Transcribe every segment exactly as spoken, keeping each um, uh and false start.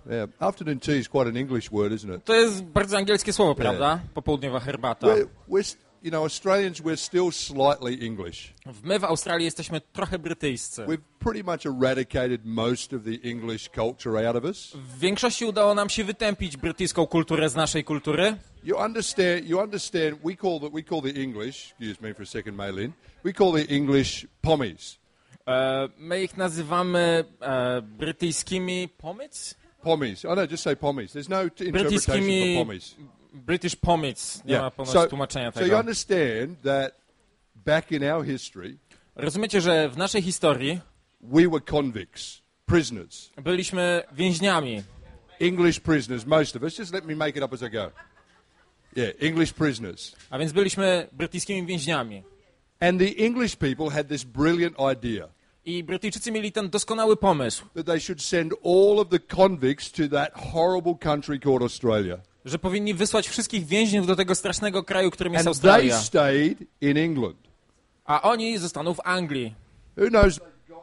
Yeah. Afternoon tea is quite an English word, isn't it? To jest bardzo angielskie słowo, prawda? Popołudniowa herbata. We're, we're, you know, Australians, we're still slightly English. My w Australii jesteśmy trochę brytyjscy. We've pretty much eradicated most of the English culture out of us. W większości udało nam się wytępić brytyjską kulturę z naszej kultury. You understand, you understand, we call the, we call the English, excuse me for a second, Maylin, we call the English pommies. E, my ich nazywamy e, brytyjskimi pomits? Pommies. I know, just say pommies. There's no t- interpretation Brytyjskimi for pommies. British pomits. Nie Yeah. ma ponoć So, tłumaczenia so you tego. understand that back in our history, Rozumiecie, że w naszej historii we were convicts, prisoners. byliśmy więźniami. English prisoners, most of us. Just let me make it up as I go. Yeah, English prisoners. A więc byliśmy brytyjskimi więźniami. And the English people had this brilliant idea I Brytyjczycy mieli ten doskonały pomysł, that they should send all of the convicts to that horrible country called Australia. że powinni wysłać wszystkich więźniów do tego strasznego kraju, którym jest And they Australia. stayed in England. A oni zostaną w Anglii. Who knows?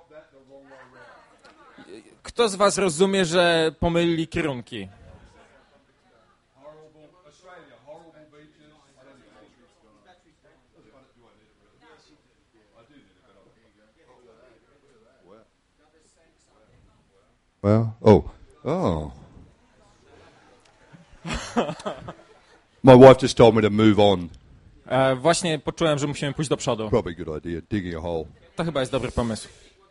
Kto z was rozumie, że pomylili kierunki? Well, oh, oh. My wife just told me to move on. E, właśnie poczułem, że musimy pójść do przodu. Probably a good idea, digging a hole. To chyba jest dobry pomysł.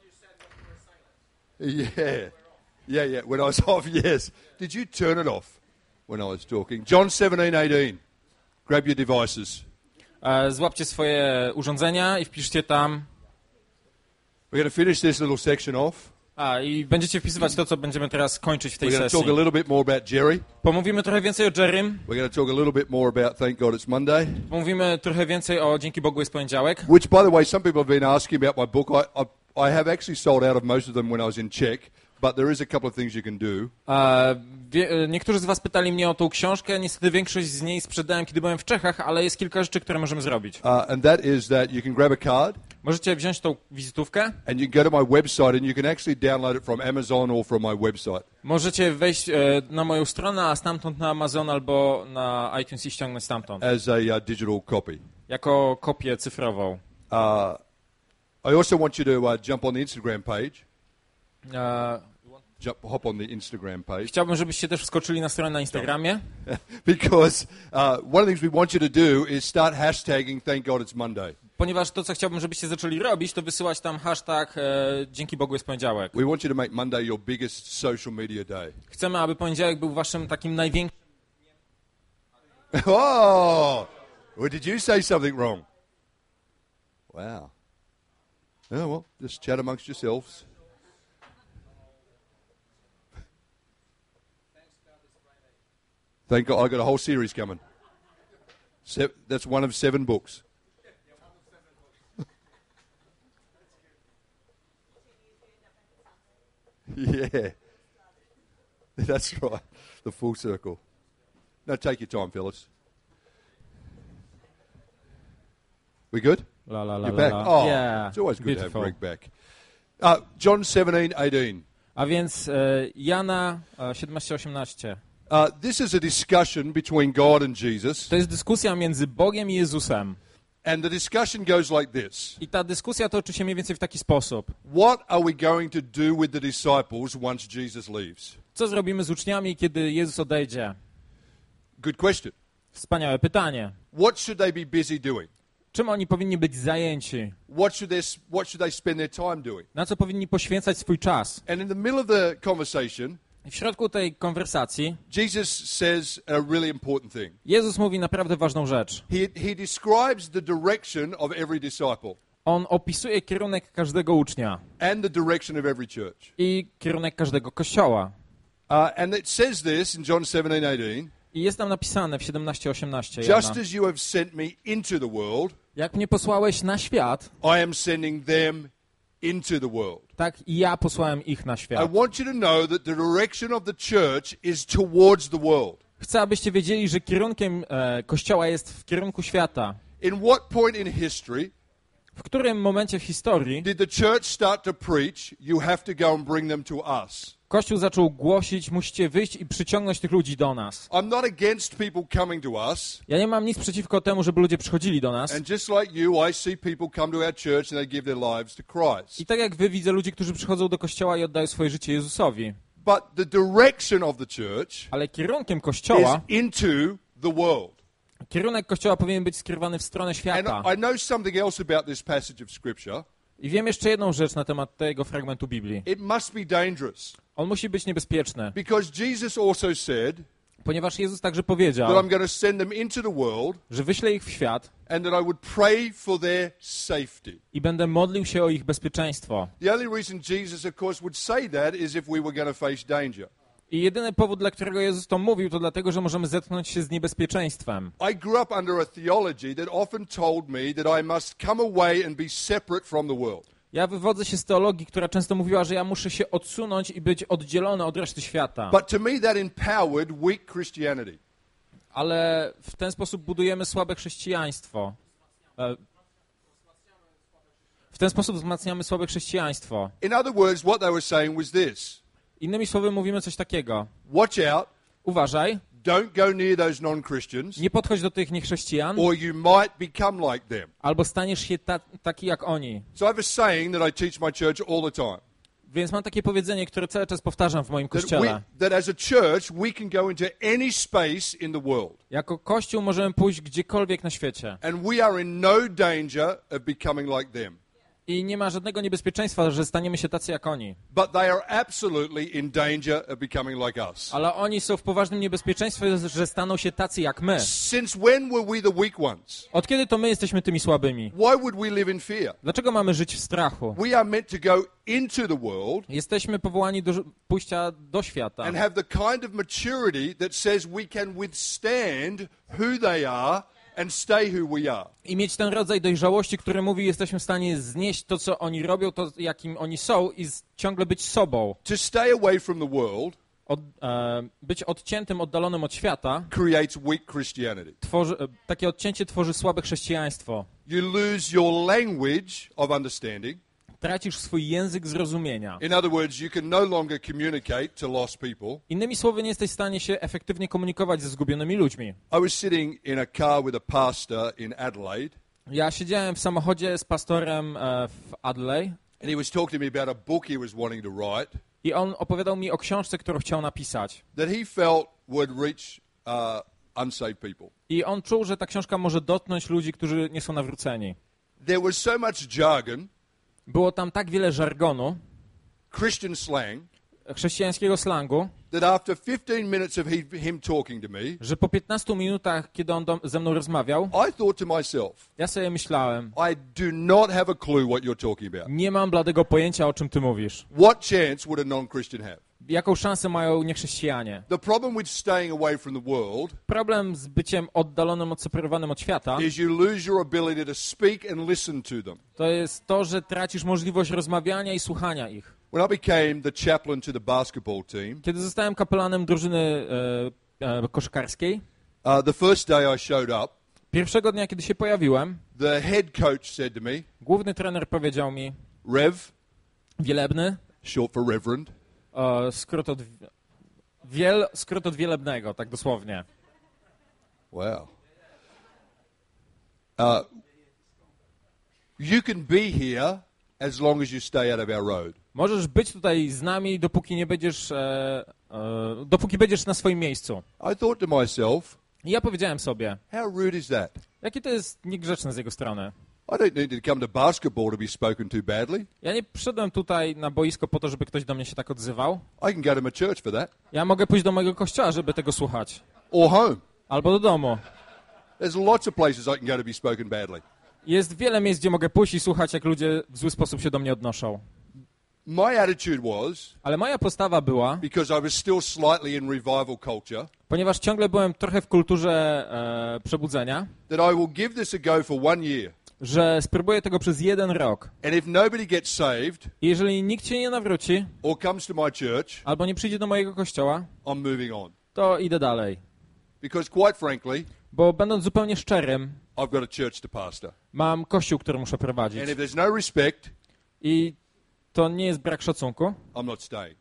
Yeah, yeah, yeah. When I was off, yes. Did you turn it off when I was talking? John seventeen eighteen. Grab your devices. E, złapcie swoje urządzenia i wpiszcie tam. We're going to finish this little section off. A, i będziecie wpisywać to, co będziemy teraz kończyć w tej We're going to sesji. talk a little bit more about Jerry. Pomówimy trochę więcej o Jerrym. We're going to talk a little bit more about Thank God It's Monday. Pomówimy trochę więcej o Dzięki Bogu jest poniedziałek. Which, by the way, some people have been asking about my book. I, I, I have actually sold out of most of them when I was in Czech, but there is a couple of things you can do. E, wie, niektórzy z was pytali mnie o tą książkę. Niestety większość z niej sprzedałem, kiedy byłem w Czechach, ale jest kilka rzeczy, które możemy zrobić. Uh, and that is that you can grab a card Możecie wziąć tą wizytówkę. and you can go to my website and you can actually download it from Amazon or from my website. Możecie wejść e, na moją stronę, a stamtąd na Amazon albo na iTunes i ściągnąć stamtąd. As a uh, digital copy. Jako kopię cyfrową. Uh, I also want you to uh, jump on the Instagram page. E, Jump, hop on the Instagram page. chciałbym, żebyście też wskoczyli na stronę na Instagramie. Because uh, one of the things we want you to do is start hashtagging Thank God It's Monday. Ponieważ to, co chciałbym, żebyście zaczęli robić, to wysyłać tam hashtag e, Dzięki Bogu jest poniedziałek. We want you to make Monday your biggest social media day. Chcemy, aby poniedziałek był waszym takim największym... Oh! Or did you say something wrong? Wow. Oh, well, just chat amongst yourselves. Thank God, I got a whole series coming. Se- that's one of seven books. Yeah. That's right. The full circle. No, take your time, fellas. We good? La, la, la, You're la, back? la. Oh, Yeah. it's always good Beautiful. to have Greg back. Uh, John seventeen eighteen. A więc e, Jana e, siedemnaście osiemnaście. Uh, this is a discussion between God and Jesus. To jest dyskusja między Bogiem i Jezusem. And the discussion goes like this. I ta dyskusja toczy się mniej więcej w taki sposób. What are we going to do with the disciples once Jesus leaves? Co zrobimy z uczniami, kiedy Jezus odejdzie? Good question. Wspaniałe pytanie. What should they be busy doing? Czym oni powinni być zajęci? What should, their, what should they spend their time doing? Na co powinni poświęcać swój czas? And in the middle of the conversation, W środku tej konwersacji Jesus says a really important thing. Jezus mówi naprawdę ważną rzecz. He, he describes the direction of every disciple On opisuje kierunek każdego ucznia and the direction of every church. i kierunek każdego kościoła. Uh, and it says this in John seventeen eighteen. I jest tam napisane w siedemnaście osiemnaście. Just as you have sent me into the world, Jak mnie posłałeś na świat, I am sending them into the world. tak i ja posłałem ich na I świat. want you to know that the direction of the church is towards the world. Chcę, abyście wiedzieli, że kierunkiem e, kościoła jest w kierunku świata. In what point in history W którym momencie w historii did the church start to preach, you have to go and bring them to us? Kościół zaczął głosić, musicie wyjść i przyciągnąć tych ludzi do nas. I'm not against people coming to us. Ja nie mam nic przeciwko temu, żeby ludzie przychodzili do nas. And just like you, I see people come to our church and they give their lives to Christ. I tak jak wy, widzę ludzi, którzy przychodzą do Kościoła i oddają swoje życie Jezusowi. But the direction of the church Ale kierunkiem is Kościoła, into the world. kierunek Kościoła powinien być skierowany w stronę świata. And I know something else about this passage of Scripture. I wiem jeszcze jedną rzecz na temat tego fragmentu Biblii. It must be dangerous. On musi być niebezpieczny, Because Jesus also said ponieważ Jezus także that powiedział, I'm going to send them into the world że wyślę ich w świat and that I would pray for their safety. i będę modlił się o ich bezpieczeństwo. The only reason Jesus, of course, would say that is if we were going to face danger. I jedyny powód, dla którego Jezus to mówił, to dlatego, że możemy zetknąć się z niebezpieczeństwem. I grew up under a theology that often told me that I must come away and be separate from the world. Ja wywodzę się z teologii, która często mówiła, że ja muszę się odsunąć i być oddzielony od reszty świata. But to me that empowered weak Christianity. Ale w ten sposób budujemy słabe chrześcijaństwo. E, W ten sposób wzmacniamy słabe chrześcijaństwo. In other words, what they were saying was this. Innymi słowy mówimy coś takiego. Watch out, Uważaj, don't go near those non-Christians, nie podchodź do tych niechrześcijan, or you might become like them. albo staniesz się ta, taki jak oni. So I have a saying that I teach my church all the time. Więc mam takie powiedzenie, które cały czas powtarzam w moim That, kościele. we, that as a church we can go into any space in the world. Jako Kościół możemy pójść gdziekolwiek na świecie. And we are in no danger of becoming like them. I nie ma żadnego niebezpieczeństwa, że staniemy się tacy jak oni. But they are absolutely in danger of becoming like us. Ale oni są w poważnym niebezpieczeństwie, że staną się tacy jak my. Since when were we the weak ones? Od kiedy to my jesteśmy tymi słabymi? Why would we live in fear? Dlaczego mamy żyć w strachu? We are meant to go into the world Jesteśmy powołani do pójścia do świata. and have the kind of maturity that says we can withstand who they are and stay who we are. I mieć ten rodzaj dojrzałości, który mówi, jesteśmy w stanie znieść to, co oni robią, to, jakim oni są i z, ciągle być sobą. To stay away from the world Od, e, być odciętym, oddalonym od świata, creates weak Christianity. tworzy, e, takie odcięcie tworzy słabe chrześcijaństwo. You lose your language of understanding. Tracisz swój język zrozumienia. In other words, you can no longer communicate to lost people. Innymi słowy, nie jesteś w stanie się efektywnie komunikować ze zgubionymi ludźmi. I was sitting in a car with a pastor in Adelaide, Ja siedziałem w samochodzie z pastorem e, w Adelaide and he was talking to me about a book he was wanting to write i on opowiadał mi o książce, którą chciał napisać. that he felt would reach uh, unsaved people. I on czuł, że ta książka może dotknąć ludzi, którzy nie są nawróceni. There was so much jargon, Było tam tak wiele żargonu, Christian slang, chrześcijańskiego slangu, that after fifteen minutes of he, him talking to me, że po piętnastu minutach, kiedy on do, ze mną rozmawiał, I thought to myself, ja sobie myślałem, I do not have a clue what you're talking about. nie mam bladego pojęcia, o czym ty mówisz. What chance would a non-Christian have? Jaką szansę mają niechrześcijanie? The problem with staying away from the world Problem z byciem oddalonym, odseparowanym od świata, is you lose your ability to speak and listen to them. to jest to, że tracisz możliwość rozmawiania i słuchania ich. When I became the chaplain to the basketball team, Kiedy zostałem kapelanem drużyny e, e, koszykarskiej, uh, the first day I showed up, pierwszego dnia, kiedy się pojawiłem, the head coach said to me, główny trener powiedział mi, Rev, wielebny, short for reverend, e, skrót, od, wiel, skrót od wielebnego, tak dosłownie. wow. Uh, you can be here as long as you stay out of our road. Możesz być tutaj z nami, dopóki nie będziesz, e, e, dopóki będziesz na swoim miejscu. I thought to myself, I ja powiedziałem sobie, how rude is that? jakie to jest niegrzeczne z jego strony. I don't need to come to basketball to be spoken to badly. Ja nie przyszedłem tutaj na boisko po to, żeby ktoś do mnie się tak odzywał. I can go to my church for that. Ja mogę pójść do mojego kościoła, żeby tego słuchać. Or home. Albo do domu. There's lots of places I can go to be spoken badly. Jest wiele miejsc, gdzie mogę pójść i słuchać, jak ludzie w zły sposób się do mnie odnoszą. My attitude was, Ale moja postawa była, because I was still slightly in revival culture, ponieważ ciągle byłem trochę w kulturze e, przebudzenia, that I will give this a go for one year. że spróbuję tego przez jeden rok. And if nobody gets saved I jeżeli nikt się nie nawróci, or comes to my church, albo nie przyjdzie do mojego kościoła, I'm moving on. to idę dalej. Because quite frankly, Bo będąc zupełnie szczerym, I've got a church to pastor. Mam kościół, który muszę prowadzić. And if there's no respect, I to nie jest brak szacunku. I'm not staying.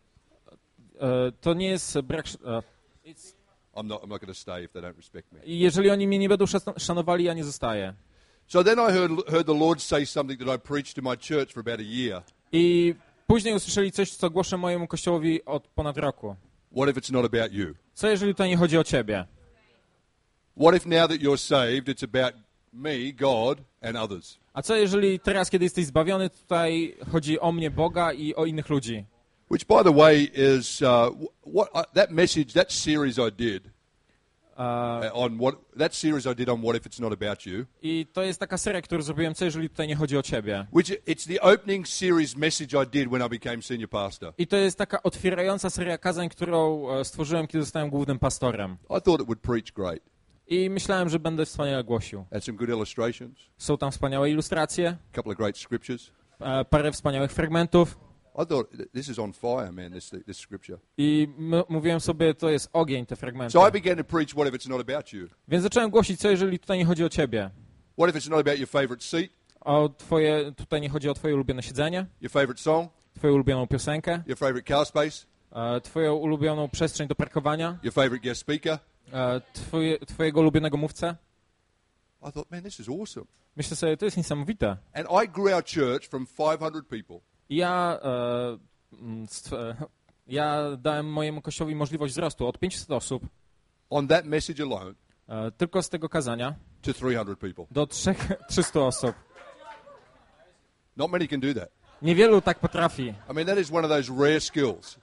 E, to nie jest brak... E, I'm not, I'm not going to stay if they don't respect me. I jeżeli oni mnie nie będą szan- szanowali, ja nie zostaję. So then I heard, heard the Lord say something that I preached to my church for about a year. I później usłyszeli coś, co głoszę mojemu kościołowi od ponad roku. What if it's not about you? Co jeżeli tutaj nie chodzi o ciebie? What if now that you're saved, it's about me, God, and others? A co jeżeli teraz, kiedy jesteś zbawiony, tutaj chodzi o mnie, Boga i o innych ludzi? Which, by the way, is uh, what uh, that message, that series I did Uh, uh, on what that series I did on what if it's not about you. I to jest taka seria, którą zrobiłem, co jeżeli tutaj nie chodzi o ciebie? Which it's the opening series message I did when I became senior pastor. I to jest taka otwierająca seria kazań, którą e, stworzyłem, kiedy zostałem głównym pastorem. I thought it would preach great. I myślałem, że będę wspaniale głosił. Had some good illustrations, Są tam wspaniałe ilustracje, a couple of great scriptures. e, parę wspaniałych fragmentów. I thought this is on fire, man. This this scripture. I m- mówiłem sobie, to jest ogień, te fragmenty. So I began to preach what if it's not about you? Więc zacząłem głosić, co jeżeli tutaj nie chodzi o ciebie? What if it's not about your favorite seat, O twoje, tutaj nie chodzi o twoje ulubione siedzenie, your favorite song, twoją ulubioną piosenkę, your favorite car space, e, twoją ulubioną przestrzeń do parkowania, your favorite guest speaker? e, twoje, twojego ulubionego mówcę? I thought, man, this is awesome. Myślę sobie, to jest niesamowite. And I grew our church from five hundred people I ja, e, mm, stw- e, ja dałem mojemu kościołowi możliwość wzrostu od pięćset osób, on that message alone e, tylko z tego kazania, to three hundred people. do trzystu osób. Not many can do that. Niewielu tak potrafi. I mean, that is one of those rare skills.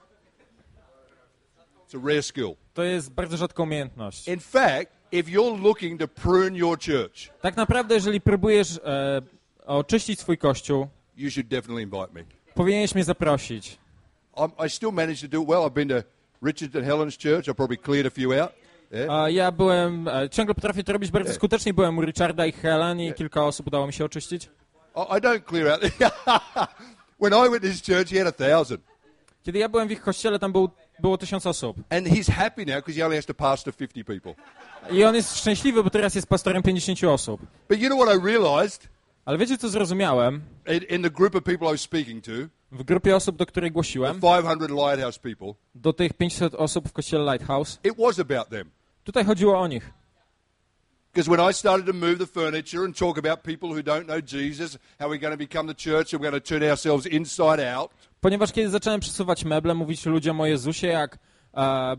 It's a rare skill. To jest bardzo rzadka umiejętność. In fact, if you're looking to prune your church, Tak naprawdę, jeżeli próbujesz e, oczyścić swój kościół, you should definitely invite me. powinieneś mnie zaprosić. I'm, I still manage to do it well. I've been to Richard and Helen's church. I probably cleared a few out. Yeah. A ja byłem, e, ciągle potrafię to robić bardzo Nie. skutecznie. Byłem u Richarda i Helen i kilka osób udało mi się oczyścić. I, I don't clear out. When I went to his church, he had a thousand. Kiedy ja byłem w ich kościele, tam był, było tysiąc osób. And he's happy now because he only has to pastor fifty people. I on jest szczęśliwy, bo teraz jest pastorem pięćdziesięciu osób. But you know what I realized Ale wiecie, co zrozumiałem? in, in the group of people I was speaking to, W grupie osób, do której the głosiłem, five hundred Lighthouse people, do tych pięćset osób w kościele Lighthouse, it was about them. tutaj chodziło o nich. Because when I started to move the furniture and talk about people who don't know Jesus, how we're going to become the church and we're going to turn ourselves inside out, Ponieważ kiedy zacząłem przesuwać meble, mówić ludziom o Jezusie, jak e, e,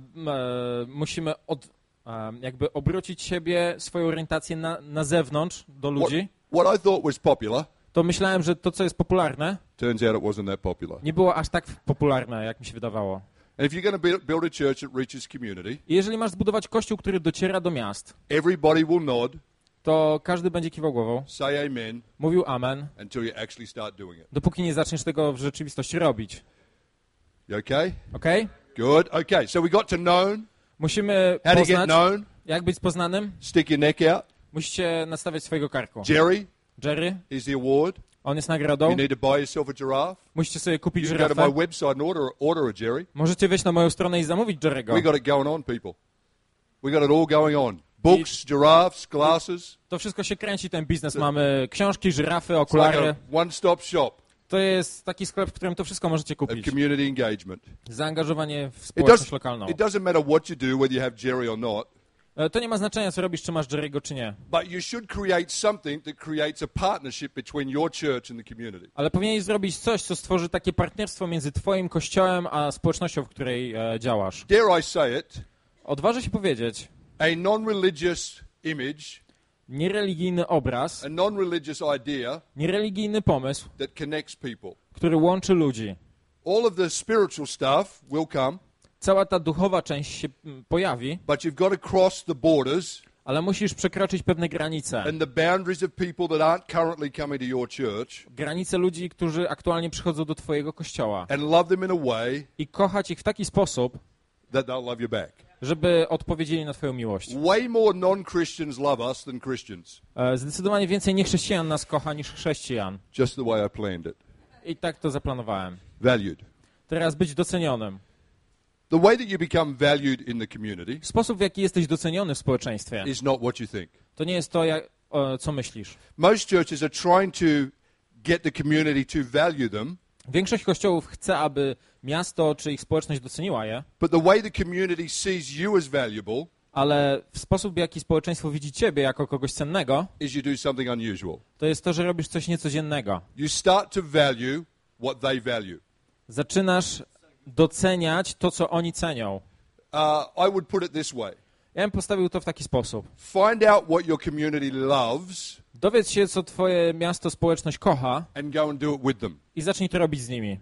musimy od, e, jakby obrócić siebie, swoją orientację na, na zewnątrz, do what, ludzi, what I thought was popular, to myślałem, że to, co jest popularne, turns out it wasn't that popular. nie było aż tak popularne, jak mi się wydawało. And if you're going to build, build a church that reaches community, I jeżeli masz zbudować kościół, który dociera do miast, everybody will nod, to każdy będzie kiwał głową, say amen, mówił amen, until you actually start doing it. dopóki nie zaczniesz tego w rzeczywistości robić. You okay? Okej? Good. Okay, so we got to known. Musimy How to get poznać, known? jak być poznanym. Stick your neck out. Musicie nastawiać swojego karku. Jerry Jerry, is the award. on jest nagrodą. You need to buy yourself a giraffe. Musicie sobie kupić You can go to my żyrafę. website and order, order a Jerry. Możecie wejść na moją stronę i zamówić Jerry'ego. We got it going on, people. We got it all going on. Books, giraffes, glasses. To wszystko się kręci, ten biznes. Mamy książki, żyrafy, It's like okulary. a one-stop shop To jest taki sklep, w którym to wszystko możecie of kupić. community engagement. Zaangażowanie w It, społeczność does, lokalną. it doesn't matter what you do, whether you have Jerry or not, E, To nie ma znaczenia, co robisz, czy masz Jerry'ego, czy nie. but you should create something that creates a partnership between your church and the community. Ale powinieneś zrobić coś, co stworzy takie partnerstwo między twoim kościołem a społecznością, w której e, działasz. Dare I say it, Odważę się powiedzieć, a non-religious image, niereligijny obraz, a non-religious idea niereligijny pomysł, that connects people. który łączy ludzi. All of the spiritual stuff will come, Cała ta duchowa część się mm, pojawi, but you've got to cross the borders ale musisz przekroczyć pewne granice. and the boundaries of people that aren't currently coming to your church Granice ludzi, którzy aktualnie przychodzą do twojego kościoła. and love them in a way I kochać ich w taki sposób, that they'll love you back. żeby odpowiedzieli na twoją miłość. Way more non-Christians love us than Christians. E, Zdecydowanie więcej niechrześcijan nas kocha niż chrześcijan. Just the way I planned it. I tak to zaplanowałem. Valued. Teraz być docenionym. The way that you become valued in the community Sposób, w jaki jesteś doceniony w społeczeństwie, is not what you think. to nie jest to, jak, o, co myślisz. Most churches are trying to get the community to value them, Większość kościołów chce, aby miasto czy ich społeczność doceniła je, but the way the community sees you as valuable ale w sposób, w jaki społeczeństwo widzi ciebie jako kogoś cennego, is you do something unusual. to jest to, że robisz coś niecodziennego. You start to value what they value. Zaczynasz doceniać to, co oni cenią. Uh, I would put it this way. Ja bym postawił to w taki sposób. Find out what your community loves Dowiedz się, co twoje miasto, społeczność kocha and go and do it with them. i zacznij to robić z nimi.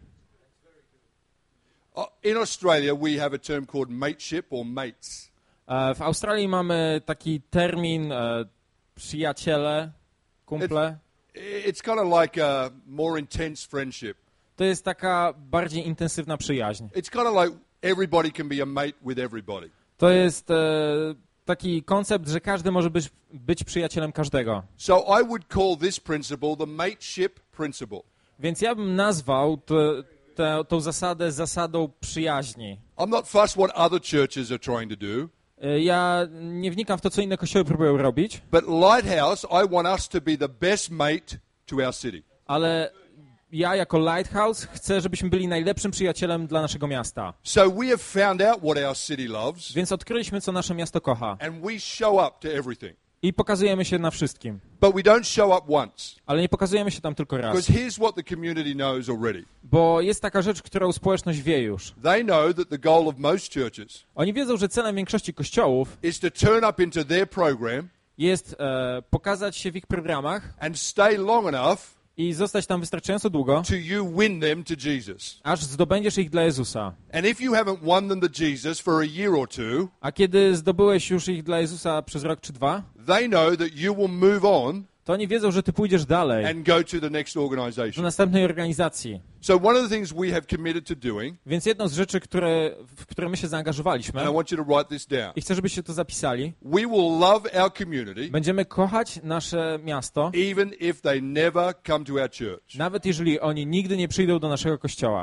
Uh, in Australia, we have a term called mateship or mates. E, W Australii mamy taki termin e, przyjaciele, kumple. It's kind of like a more intense friendship. To jest taka bardziej intensywna przyjaźń. It's kind of like everybody can be a mate with everybody. To jest e, taki koncept, że każdy może być, być przyjacielem każdego. So I would call this principle the mateship principle. Więc ja bym nazwał to, tę- tą zasadę zasadą przyjaźni. I'm not fussed what other churches are trying to do, E, Ja nie wnikam w to, co inne kościoły próbują robić, but Lighthouse, I want us to be the best mate to our city. ale ja jako Lighthouse chcę, żebyśmy byli najlepszym przyjacielem dla naszego miasta. So we have found out what our city loves, Więc odkryliśmy, co nasze miasto kocha. and we show up to everything. I pokazujemy się na wszystkim. But we don't show up once, Ale nie pokazujemy się tam tylko raz. because here's what the community knows already. Bo jest taka rzecz, którą społeczność wie już. They know that the goal of most churches Oni wiedzą, że celem większości kościołów is to turn up into their program jest e, pokazać się w ich programach and stay long enough i zostać tam wystarczająco długo, to you win them to Jesus. aż zdobędziesz ich dla Jezusa. And if you haven't won them to Jesus for a year or two, A kiedy zdobyłeś już ich dla Jezusa przez rok czy dwa, they know that you will move on to oni wiedzą, że ty pójdziesz dalej and go to the next do organization. następnej organizacji. So one of the things we have committed to doing, Więc jedną z rzeczy, które, w które my się and zaangażowaliśmy, I want you to write this down, i chcę, żebyście to zapisali, we will love our community będziemy kochać nasze miasto, even if they never come to our church. nawet jeżeli oni nigdy nie przyjdą do naszego kościoła.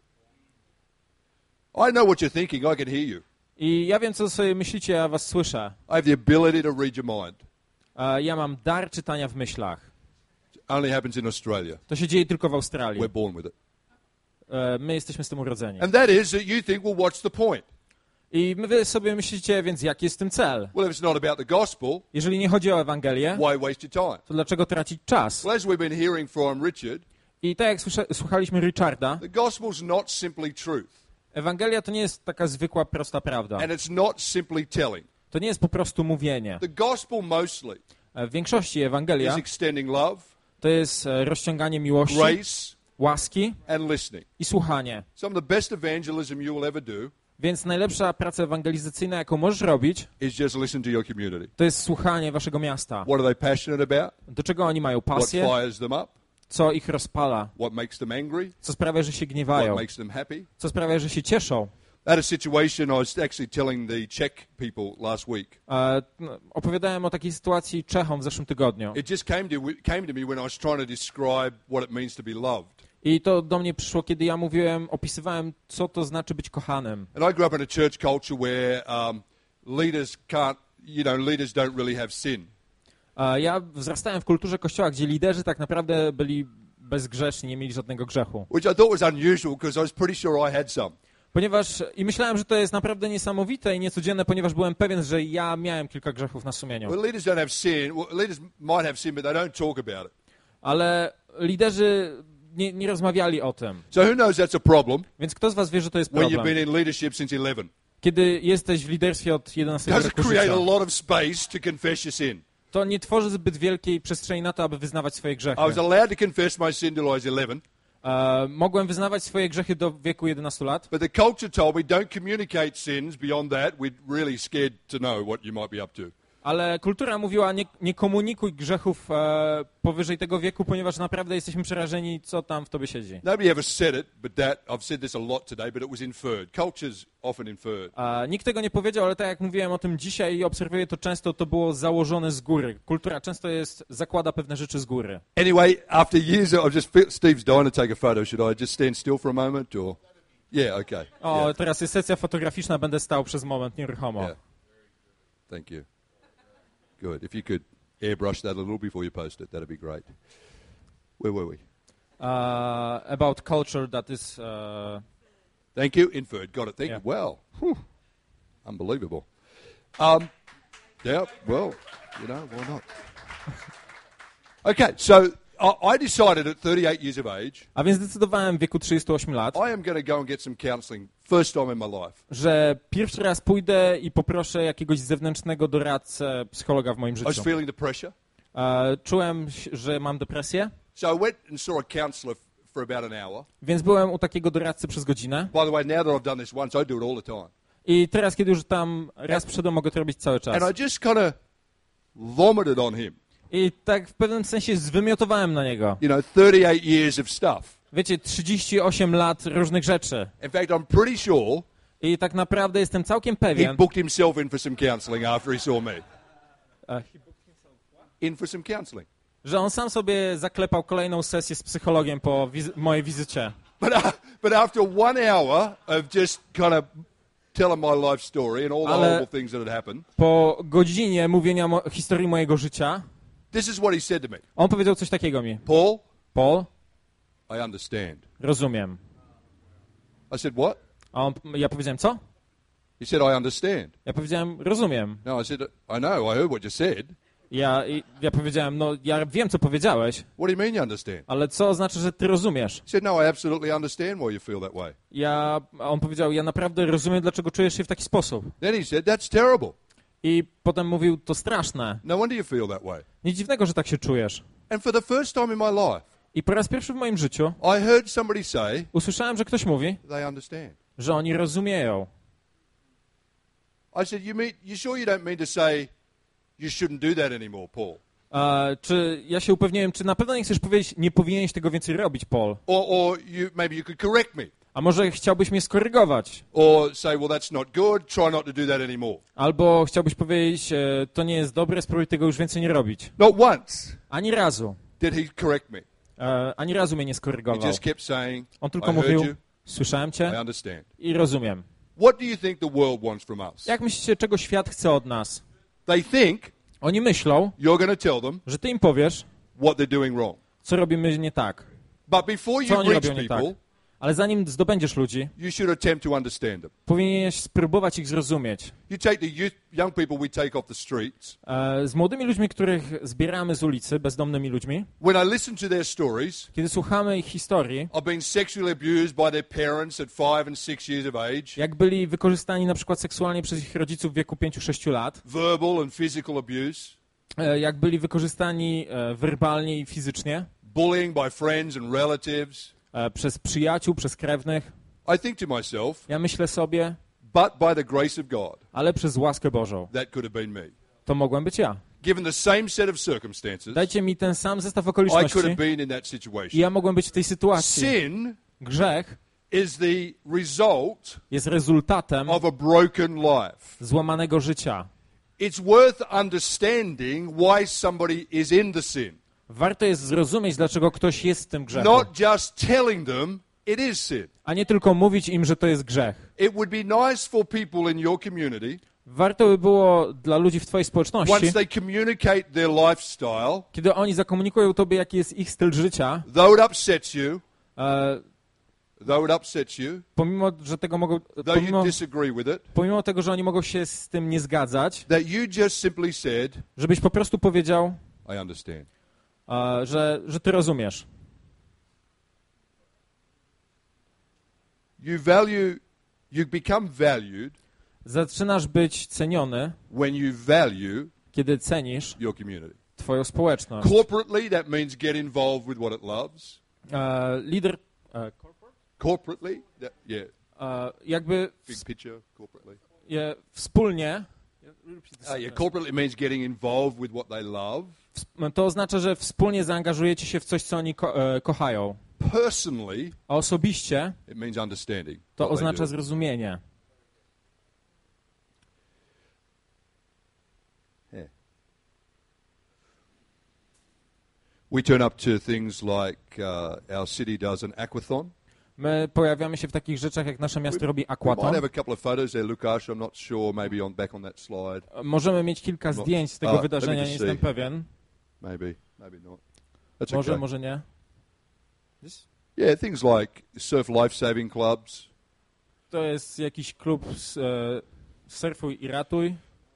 I know what you're thinking. I can hear you. I ja wiem, co sobie myślicie, ja was słyszę. I have the ability to read your mind. E, Ja mam dar czytania w myślach. It only happens in Australia. To się dzieje tylko w Australii. We're born with it. E, My jesteśmy z tym urodzeni. And that is that you think, well, what's the point? I wy sobie myślicie, więc jaki jest w tym cel? Well, if it's not about the gospel, Jeżeli nie chodzi o Ewangelię, why waste your time? to dlaczego tracić czas? Well, as we've been hearing from Richard, I tak jak słysza- słuchaliśmy Richarda, the gospel's not simply truth, Ewangelia to nie jest taka zwykła, prosta prawda. and it's not simply telling. To nie jest po prostu mówienie. The gospel mostly E, W większości is Ewangelia extending love, to jest e, rozciąganie miłości, grace, łaski and listening. i słuchanie. Some of the best evangelism you will ever do Więc najlepsza praca ewangelizacyjna, jaką możesz robić, is just listen to your community. to jest słuchanie waszego miasta. What are they passionate about? Do czego oni mają What pasję, fires them up? co ich rozpala, What makes them angry? co sprawia, że się What gniewają, makes them happy? co sprawia, że się cieszą. I had a situation I was actually telling the Czech people last week. E, no, Opowiadałem o takiej sytuacji Czechom w zeszłym tygodniu. It just came to, came to me when I was trying to describe what it means to be loved. I to do mnie przyszło, kiedy ja mówiłem, opisywałem, co to znaczy być kochanym. And I grew up in a church culture where um, leaders can't, you know, leaders don't really have sin. E, Ja wzrastałem w kulturze kościoła, gdzie liderzy tak naprawdę byli bezgrzeszni, nie mieli żadnego grzechu. Which I thought was unusual because I was pretty sure I had some. Ponieważ, i myślałem, że to jest naprawdę niesamowite i niecodzienne, ponieważ byłem pewien, że ja miałem kilka grzechów na sumieniu. Well, leaders don't have sin. Well, leaders might have sin, but they don't talk about it. Ale liderzy nie, nie rozmawiali o tym. So who knows that's a problem Więc kto z was wie, że to jest when you've been problem? in leadership since eleven? Kiedy jesteś w liderstwie od jedenastego Does it roku create życia, a lot of space to confess your sin? to nie tworzy zbyt wielkiej przestrzeni na to, aby wyznawać swoje grzechy. I was allowed to confess my sin till I was eleven, E, mogłem wyznawać swoje grzechy do wieku jedenastu lat, but the culture told me don't communicate sins beyond that. We're really scared to know what you might be up to. ale kultura mówiła, nie, nie komunikuj grzechów e, powyżej tego wieku, ponieważ naprawdę jesteśmy przerażeni, co tam w tobie siedzi. Nobody ever said it, but that I've said this a lot today, but it was inferred. Culture's often inferred. E, nikt tego nie powiedział, ale tak jak mówiłem o tym dzisiaj i obserwuję to często, to było założone z góry. Kultura często jest, zakłada pewne rzeczy z góry. Anyway, after years, I've just Steve's dying to take a photo. Should I just stand still for a moment, or? Yeah, okay. O, Yeah. teraz jest sesja fotograficzna, będę stał przez moment nieruchomo. Yeah. Thank you. Good. If you could airbrush that a little before you post it. That'd be great. Where were we? Uh, about culture that is... Uh, Thank you. Inferred. Got it. Thank Yeah. you. Wow. Whew. Unbelievable. Um, yeah, well, you know, why not? Okay, so I, I decided at thirty-eight years of age, a więc zdecydowałem w wieku trzydziestu ośmiu lat, I am going to go and get some counselling first time in my life. że pierwszy raz pójdę i poproszę jakiegoś zewnętrznego doradcę, psychologa w moim I was życiu. feeling the pressure. E, czułem, że mam depresję, So I went and saw a counsellor f- for about an hour. więc byłem u takiego doradcy przez godzinę. By the way, now that I've done this once, I do it all the time. I teraz, kiedy już tam raz przyszedłem, mogę to robić cały czas. And I just kind of vomited on him. I tak w pewnym sensie zwymiotowałem na niego. You know, thirty-eight years of stuff. Wiecie, trzydzieści osiem lat różnych rzeczy. In fact, I'm pretty sure I tak naprawdę jestem całkiem he pewien... booked himself in for some counselling after he saw me. E, In for some counselling. że on sam sobie zaklepał kolejną sesję z psychologiem po wizy- mojej wizycie. But, uh, but after one hour of just kind of telling my life story and all the Ale- horrible things that had happened, Po godzinie mówienia mo- historii mojego życia, this is what he said to me. on powiedział coś takiego mi. Paul, Paul, I understand. rozumiem. I said, what? A on, ja powiedziałem, co? He said, I understand. Ja powiedziałem, rozumiem. No, I said, I know, I heard what you said. Ja, i, ja powiedziałem, no ja wiem, co powiedziałeś, What do you mean you understand? ale co oznacza, że ty rozumiesz? He said, no, I absolutely understand why you feel that way. Ja, a on powiedział, ja naprawdę rozumiem, dlaczego czujesz się w taki sposób. Then he said, that's terrible. I potem mówił, to straszne. No wonder you feel that way. Nic dziwnego, że tak się czujesz. And for the first time in my life, I po raz pierwszy w moim życiu I heard somebody say, usłyszałem, że ktoś mówi, they understand. że oni rozumieją. I said, you mean, you sure you don't mean to say you shouldn't do that anymore, Paul? E, czy ja się upewniłem, czy na pewno nie chcesz powiedzieć, nie powinieneś tego więcej robić, Paul? Or, or you, maybe you could correct me. A może chciałbyś mnie skorygować? Or say, well, that's not good, try not to do that anymore. Albo chciałbyś powiedzieć, e, to nie jest dobre, spróbuj tego już więcej nie robić. Not once Ani razu. did he correct me. E, ani razu mnie nie He skorygował. just kept saying, On I tylko heard mówił, you, słyszałem I cię understand. i rozumiem. What do you think the world wants from us? Jak myślicie, czego świat chce od nas? They think Oni myślą, you're going to tell them że ty im powiesz, what they're doing wrong. co robimy nie tak. But before Co you oni reach robią nie tak. people, Ale zanim zdobędziesz ludzi, you should attempt to understand them. powinieneś spróbować ich zrozumieć. You take the youth, young people we take off the streets. E, z młodymi ludźmi, których zbieramy z ulicy, bezdomnymi ludźmi, When I listen to their stories, kiedy słuchamy ich historii, I've been sexually abused by their parents at five and six years of age, jak byli wykorzystani na przykład seksualnie przez ich rodziców w wieku pięciu sześciu lat, verbal and physical abuse, e, jak byli wykorzystani e, werbalnie i fizycznie, bullying by friends and relatives, e, przez przyjaciół, przez krewnych, I think to myself, ja myślę sobie, but by the grace of God, ale przez łaskę Bożą, that could have been me. to mogłem być ja. Given the same set of circumstances, Dajcie mi ten sam zestaw I could okoliczności have been in that i situation. ja mogłem być w tej sytuacji. Sin Grzech is the result jest rezultatem of a broken life. złamanego życia. It's worth understanding why somebody is in the sin, Warto jest zrozumieć, dlaczego ktoś jest w tym grzechu, not just telling them it is sin. a nie tylko mówić im, że to jest grzech. It would be nice for people in your community, Warto by było dla ludzi w twojej społeczności, once they communicate their lifestyle, kiedy oni zakomunikują tobie, jaki jest ich styl życia, though it upsets you, e, though it upsets you, pomimo, że tego mogą, though pomimo, you disagree with it, pomimo tego, że oni mogą się z tym nie zgadzać, that you just simply said, żebyś po prostu powiedział, I understand. e, że, że ty rozumiesz. You value, you become valued Zaczynasz być ceniony, when you value kiedy cenisz your community. twoją społeczność. Corporately, that means get involved with what it loves. E, lider, e, Corporately, that, yeah, e, jakby big w, picture, corporately. je, wspólnie, Uh, yeah, corporately means getting involved with what they love. to oznacza, że wspólnie zaangażujecie się w coś, co oni ko e, kochają. Personally, A osobiście it means understanding. to what they oznacza do. zrozumienie. Yeah. We turn up to things like uh, our city does an aquathon. My pojawiamy się w takich rzeczach, jak nasze miasto robi We might Aquaton. have a couple of photos there, Lukasz. I'm not sure. Maybe on back on that slide. Możemy mieć kilka No. zdjęć z tego A, let me wydarzenia, nie just jestem see. pewien. Maybe, maybe not. That's Może, okay. może nie. Yeah, things like surf life-saving clubs. To jest jakiś klub z, e, Surfuj i ratuj.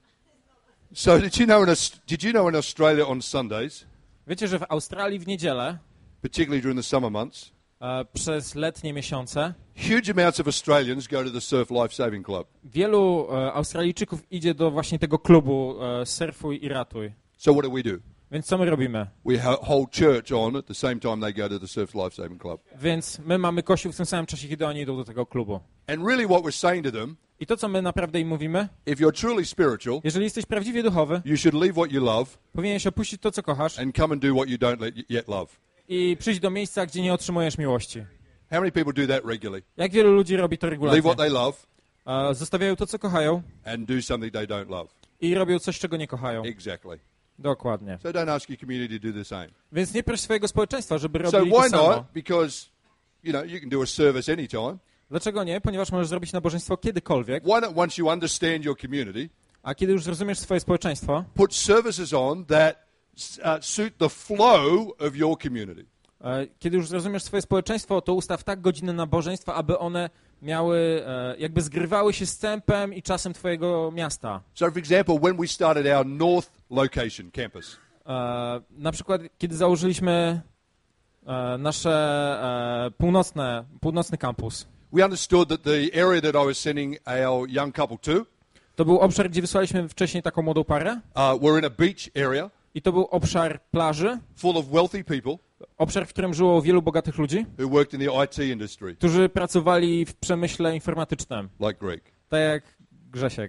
So did you know in Aus- did you know in Australia on Sundays, Wiecie, że w Australii w niedzielę, particularly during the summer months, e, przez letnie miesiące, huge amounts of Australians go to the Surf Life-Saving Club. wielu e, Australijczyków idzie do właśnie tego klubu e, Surfuj i ratuj. So what do we do? Więc co my robimy? We ho- hold church on at the same time they go to the Surf Life-Saving Club. Więc my mamy kościół w tym samym czasie, kiedy oni idą do tego klubu. And really what we're saying to them, I to, co my naprawdę im mówimy, if you're truly spiritual, jeżeli jesteś prawdziwie duchowy, you should leave what you love powinieneś opuścić to, co kochasz and come and do what you don't let y- yet love. i przyjść do miejsca, gdzie nie otrzymujesz miłości. How many people do that regularly? Jak wielu ludzi robi to Leave regularnie? what they love E, Zostawiają to, co kochają and do something they don't love. i robią coś, czego nie kochają. Exactly. Dokładnie. So don't ask your community to do the same. Więc nie proś swojego społeczeństwa, żeby So robili to why samo. not? Because, you know, you can do a service anytime. Dlaczego nie? Ponieważ możesz zrobić nabożeństwo kiedykolwiek, Why not, once you understand your community, a kiedy już zrozumiesz swoje społeczeństwo, put services on that uh, suit the flow of your community? e, kiedy już zrozumiesz swoje społeczeństwo, to ustaw tak godziny nabożeństwa, aby one miały, e, jakby zgrywały się z tempem i czasem twojego miasta. So, for example, when we started our north location campus, E, Na przykład, kiedy założyliśmy e, nasze e, północne, północny kampus, we understood that the area that I was sending our young couple to to był obszar, gdzie wysłaliśmy wcześniej taką młodą parę uh, were in a beach area i to był obszar plaży, full of wealthy people obszar, w którym żyło wielu bogatych ludzi, who worked in the I T industry, którzy pracowali w przemyśle informatycznym, like Greg. tak jak Grzesiek.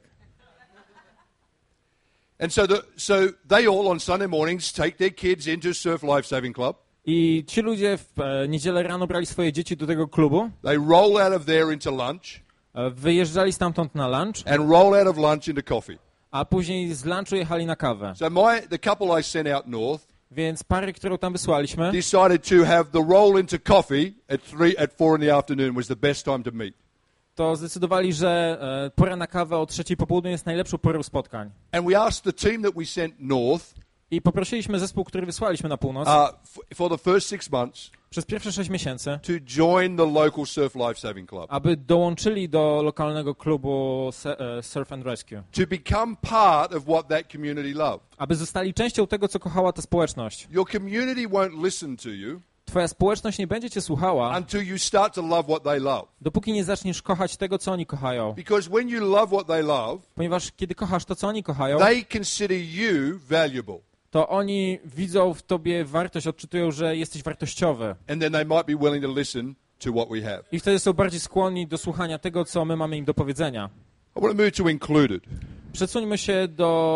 And so, the, so they all on Sunday mornings take their kids into Surf Life-Saving Club. I ci ludzie w e, niedzielę rano brali swoje dzieci do tego klubu, They roll out of there into lunch e, wyjeżdżali stamtąd na lunch, and roll out of lunch into coffee. a później z lunchu jechali na kawę. So my the couple I sent out north Więc pary, którą tam wysłaliśmy, decided to have the roll into coffee at three at four in the afternoon was the best time to meet. to zdecydowali, że e, pora na kawę o trzeciej po południu jest najlepszą porą spotkań. And we asked the team that we sent north I poprosiliśmy zespół, który wysłaliśmy na północ, uh, f- for the first six months przez pierwsze sześć miesięcy, to join the local Surf Life-Saving Club, aby dołączyli do lokalnego klubu se, e, Surf and Rescue. to become part of what that community loved. Aby zostali częścią tego, co kochała ta społeczność. Your community won't listen to you Twoja społeczność nie będzie cię słuchała, until you start to love what they love. dopóki nie zaczniesz kochać tego, co oni kochają. Because when you love what they love, Ponieważ kiedy kochasz to, co oni kochają, they consider you valuable. to oni widzą w tobie wartość, odczytują, że jesteś wartościowy. And then they might be willing to listen to what we have. I wtedy są bardziej skłonni do słuchania tego, co my mamy im do powiedzenia. I want to move to included. Przesuńmy się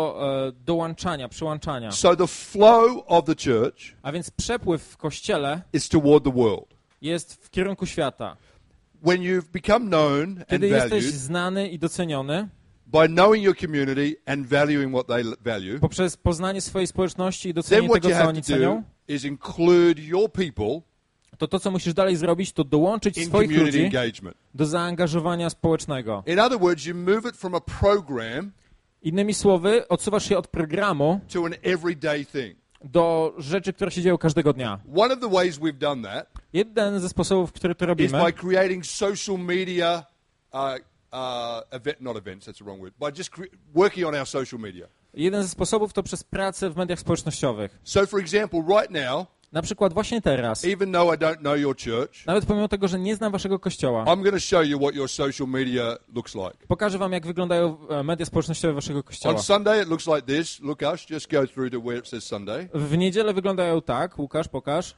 do e, dołączania, przyłączania. So the flow of the church A więc przepływ w Kościele is toward the world. jest w kierunku świata. When you've become known and Kiedy jesteś valued znany i doceniony by knowing your community and valuing what they l- value, poprzez poznanie swojej społeczności i then docenienie what tego, you co have oni to do cenią, is include your people to to, co musisz dalej zrobić, to dołączyć in swoich community ludzi engagement. do zaangażowania społecznego. In other words, you move it from a program Innymi słowy, odsuwasz się od programu to an everyday thing. do rzeczy, które się dzieją każdego dnia. One of the ways we've done that Jeden ze sposobów, który to is robimy, by creating social media, uh, uh, event, not events, that's the wrong word, by just cre- working on our social media. jeden ze sposobów to przez pracę w mediach społecznościowych. So, for example, right now, Na przykład właśnie teraz, even though I don't know your church, nawet pomimo tego, że nie znam waszego kościoła, I'm going to show you what your social media looks like. pokażę wam, jak wyglądają e, media społecznościowe waszego kościoła. On Sunday, it looks like this. Look, Ash, just go through to where it says Sunday. W niedzielę wyglądają tak. Łukasz, pokaż.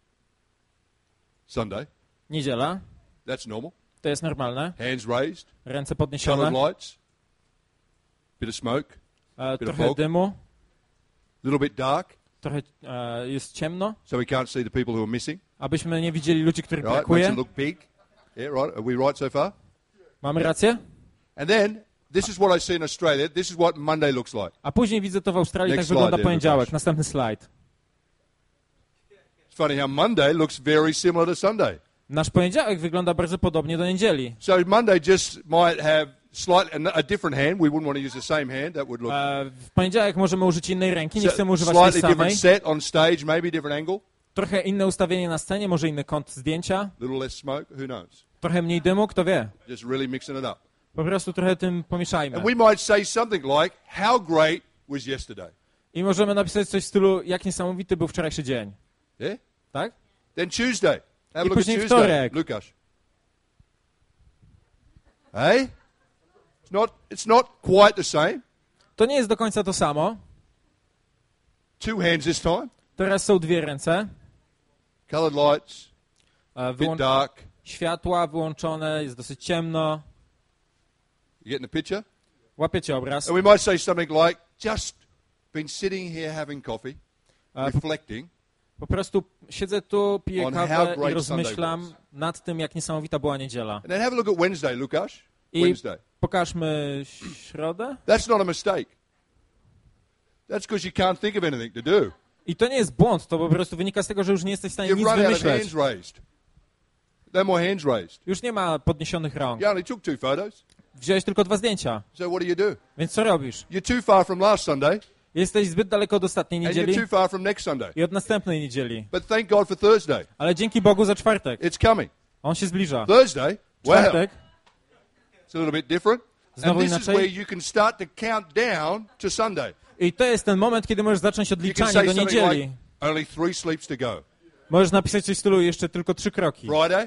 Sunday. Niedziela. That's normal. To jest normalne. Hands raised. Ręce Colored podniesione. lights. Bit of smoke. E, Bit of trochę fog. dymu. Little bit dark, Trochę e, jest ciemno, so we can't see the people who are missing. abyśmy nie widzieli ludzi, których Right? Makes brakuje. it look big. Yeah, right. Are we right so far? Mamy rację? And then, this is what I see in Australia. This is what Monday looks like. A później widzę to w Australii, Next tak wygląda slide, poniedziałek. Łukasz. Następny slajd. It's funny how Monday looks very similar to Sunday. Nasz poniedziałek wygląda bardzo podobnie do niedzieli. So Monday just might have slightly a different hand. We wouldn't want to use the same hand. That would look. E, w poniedziałek możemy użyć innej ręki, nie So chcemy używać tej slightly samej. different set on stage, maybe different angle. Trochę inne ustawienie na scenie, może inny kąt zdjęcia. Little less smoke. Who knows? Trochę mniej dymu, kto wie. Just really mixing it up. Po prostu trochę tym pomieszajmy. And we might say something like, "How great was yesterday?" I możemy napisać coś w stylu, jak niesamowity był wczorajszy dzień. Yeah. Tak? Then Tuesday. Have a I look at później Tuesday. wtorek. Lukasz. Hey? It's not, it's not quite the same. To nie jest do końca to samo. Two hands this time. Teraz są dwie ręce. Coloured lights. E, Bit wyłą- dark. Światła wyłączone, jest dosyć ciemno. You getting the picture? Łapiecie obraz. And we might say something like, just been sitting here having coffee, E, po, reflecting. po prostu siedzę tu, piję On how kawę great i rozmyślam Sunday nad tym, jak niesamowita była niedziela. And then have a look at Wednesday, Lukasz. I Wednesday. pokażmy środę. That's not a mistake. That's because you can't think of anything to do. I to nie jest błąd, to po prostu wynika z tego, że już nie jesteś w stanie You've nic run out of wymyśleć. hands raised. No more hands raised. Już nie ma podniesionych rąk. You only took two photos. Wziąłeś tylko dwa zdjęcia. So what do you do? Więc co robisz? You're too far from last Sunday, Jesteś zbyt daleko od ostatniej and niedzieli you're too far from next Sunday. i od następnej niedzieli. But thank God for Thursday. Ale dzięki Bogu za czwartek. It's coming. On się zbliża. Thursday, wow, Czwartek, it's a little bit different. And znowu this is where inaczej. you can start to count down to Sunday. I to jest ten moment, kiedy możesz zacząć You can odliczanie say do something niedzieli. like, only three sleeps to go. Możesz napisać coś w stylu jeszcze tylko trzy kroki. Friday,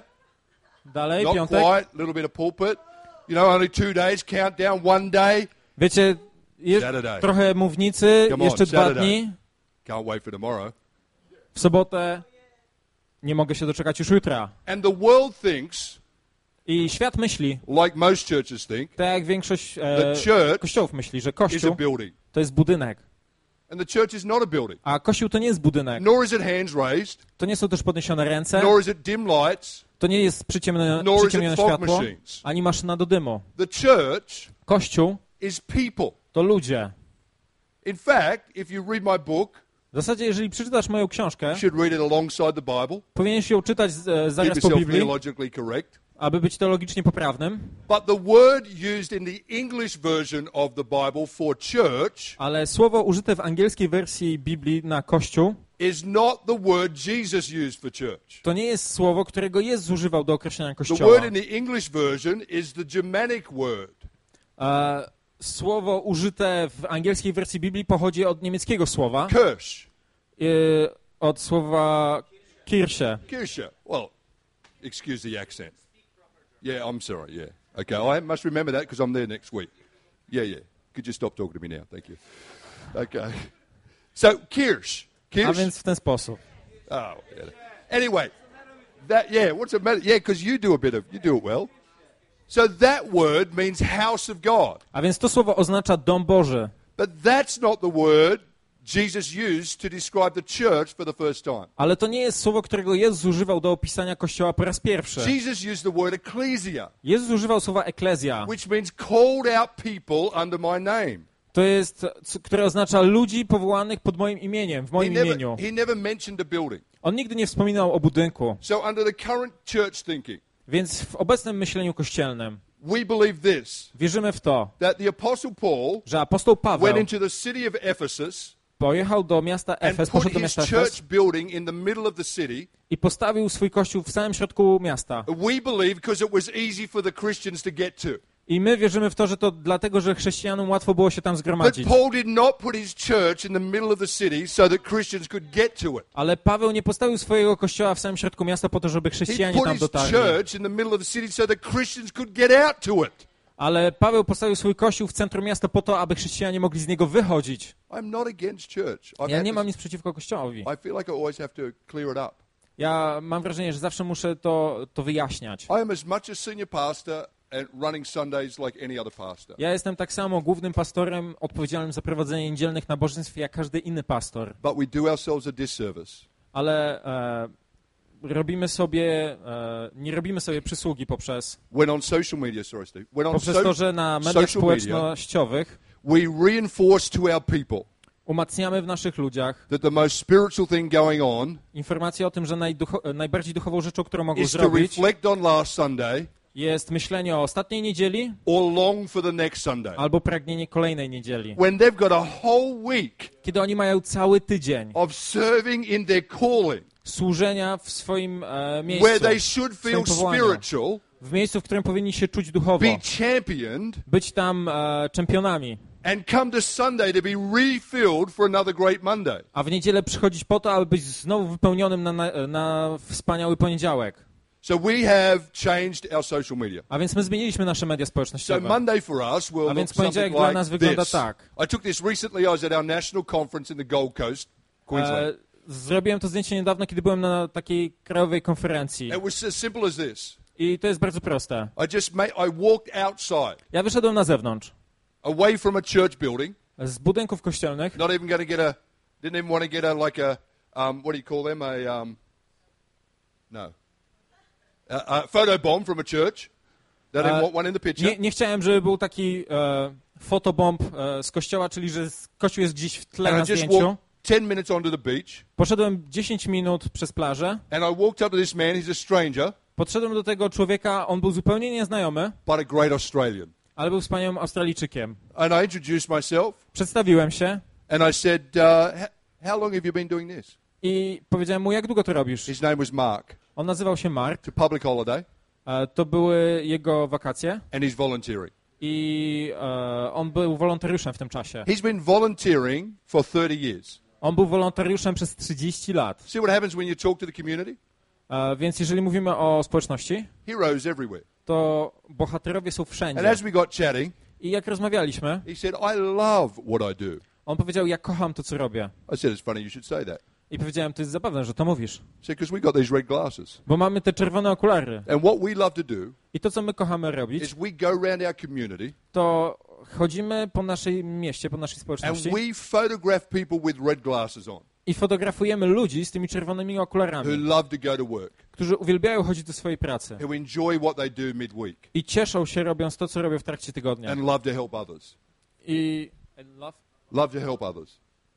Dalej, not piątek. quite, a little bit of pulpit. You know, only two days, count down one day. Wiecie, je, Saturday. trochę mównicy, Come on, jeszcze dwa Saturday. dni. Can't wait for tomorrow. W sobotę nie mogę się doczekać już jutra. And the world thinks, I świat myśli, like most churches think, tak jak większość e, The church kościołów myśli, że is a kościół building. to jest budynek. And the church is not a building. A kościół to nie jest budynek. Nor is it hands raised, To nie są też podniesione ręce. nor is it dim lights. To nie jest przyciemnione, Nor is it przyciemnione fog światło, machines. ani maszyna do dymu. The church Kościół is people. to ludzie. In fact, if you read my book, W zasadzie, jeżeli przeczytasz moją książkę, you should read it alongside the Bible. powinieneś ją czytać e, Keep zaraz po yourself Biblii, theologically correct. aby być teologicznie poprawnym. But the word used in the English version of the Bible for church Ale słowo użyte w angielskiej wersji Biblii na Kościół is not the word Jesus used for church. to nie jest słowo, którego Jezus używał do określenia The Kościoła. word in the English version is the Germanic word. E, słowo użyte w angielskiej wersji Biblii pochodzi od niemieckiego słowa, Kirsch. e, od słowa Kirche. Kirche. Well, excuse the accent. Yeah, I'm sorry, yeah. Okay, I must remember that because I'm there next week. Yeah, yeah. Could you stop talking to me now? Thank you. Okay. So, Kirsch. A Kirsch. więc w ten sposób. Oh, yeah. Anyway, that, yeah, what's it matter? Yeah, because you do a bit of, you do it well. So that word means house of God. A więc to słowo oznacza dom Boży. But that's not the word Jesus used to describe the church for the first time. Ale to nie jest słowo, którego Jezus używał do opisania Kościoła po raz pierwszy. Jesus used the word ecclesia, Jezus używał słowa eklezja. which means called out people under my name. To jest, c- które oznacza ludzi powołanych pod moim imieniem, w He moim never, imieniu. he never mentioned a building. On nigdy nie wspominał o budynku. So under the current church thinking, Więc w obecnym myśleniu kościelnym we believe this, wierzymy w to, that the Apostle Paul że apostoł Paweł went into the city of Ephesus pojechał do miasta and Efes, put poszedł do his miasta Efes church building in the middle of the city. i postawił swój kościół w samym środku miasta. We believe because it was easy for the Christians to get to. I my wierzymy w to, że to dlatego, że chrześcijanom łatwo było się tam But zgromadzić. Paul did not put his church in the middle of the city so that Christians could get to it. Ale Paweł nie postawił swojego kościoła w samym środku miasta po to, żeby He chrześcijanie put tam his dotarli. church in the middle of the city so that Christians could get out to it. Ale Paweł postawił swój kościół w centrum miasta po to, aby chrześcijanie mogli z niego wychodzić. I'm not against church. I've Ja had nie mam this- nic przeciwko kościołowi. I feel like I always have to clear it up. Ja mam wrażenie, że zawsze muszę to, to wyjaśniać. I am as much a senior pastor and running Sundays like any other pastor. Ja jestem tak samo głównym pastorem odpowiedzialnym za prowadzenie niedzielnych nabożeństw jak każdy inny pastor. But we do ourselves a disservice Ale e, robimy sobie, e, nie robimy sobie przysługi poprzez, when on social media, sorry Steve, when on poprzez so- to, że na mediach social media społecznościowych we reinforce to our people umacniamy w naszych ludziach that the most spiritual thing going on informację o tym, że najducho- najbardziej duchową rzeczą, którą mogą is to zrobić, reflect on last Sunday jest myślenie o ostatniej niedzieli or long for the next Sunday. albo pragnienie kolejnej niedzieli. When they've got a whole week Kiedy oni mają cały tydzień of serving in their calling, służenia w swoim e, miejscu, where they should w swoim feel powołaniu, spiritual, w miejscu, w którym powinni się czuć duchowo, be championed, być tam e, czempionami, and come to Sunday to be refilled for another great Monday. a w niedzielę przychodzić po to, aby być znowu wypełnionym na, na, na wspaniały poniedziałek. So we have changed our social media. A więc my zmieniliśmy nasze media So społecznościowe. Monday for us will A look więc something poniedziałek dla nas like wygląda this. tak. I took this recently. I was at our national conference in the Gold Coast, Queensland. E, zrobiłem to zdjęcie niedawno, kiedy byłem na takiej krajowej konferencji. It was as simple as this. I to jest bardzo proste. I just made, I walked outside, Ja wyszedłem na zewnątrz, away from a church building. z budynków kościelnych. Not even going to get a, didn't even want to get a, like a, um, what do you call them? A, um, no. A, a photo bomb from a church. They didn't E, want one in the picture. Nie, nie chciałem, żeby był taki e, fotobomb e, z kościoła, czyli że z- kościół jest gdzieś w tle na And I just zdjęciu. walked ten minutes onto the beach. Poszedłem dziesięć minut przez plażę. And I walked up to this man. He's a stranger, Podszedłem do tego człowieka, on był zupełnie nieznajomy, but a great Australian. ale był wspaniałym Australijczykiem. And I introduced myself. Przedstawiłem się And I said, uh, h- how long have you been doing this? i powiedziałem mu, jak długo to robisz? His name was Mark. On nazywał się Mark, It's a public holiday, e, to były jego wakacje and he's volunteering. i e, on był wolontariuszem w tym czasie. He's been volunteering for thirty years. On był wolontariuszem przez trzydzieści lat. See what happens when you talk to the community? E, więc jeżeli mówimy o społeczności, Heroes everywhere. to bohaterowie są And wszędzie. as we got chatting, I jak rozmawialiśmy, he said, I love what I do. on powiedział, ja kocham to, co robię. I said, it's funny you should say that. I powiedziałem, to jest zabawne, że to mówisz. He said, because we got these red glasses. Bo mamy te czerwone okulary. And what we love to do I to, co my kochamy robić, is we go around our community to chodzimy po naszym mieście, po naszej and społeczności we photograph people with red glasses on i fotografujemy ludzi z tymi czerwonymi who okularami, love to go to work, którzy uwielbiają chodzić do swojej pracy who enjoy what they do midweek i cieszą się robiąc to, co robią w trakcie tygodnia. and love to help others. I, Love to help others.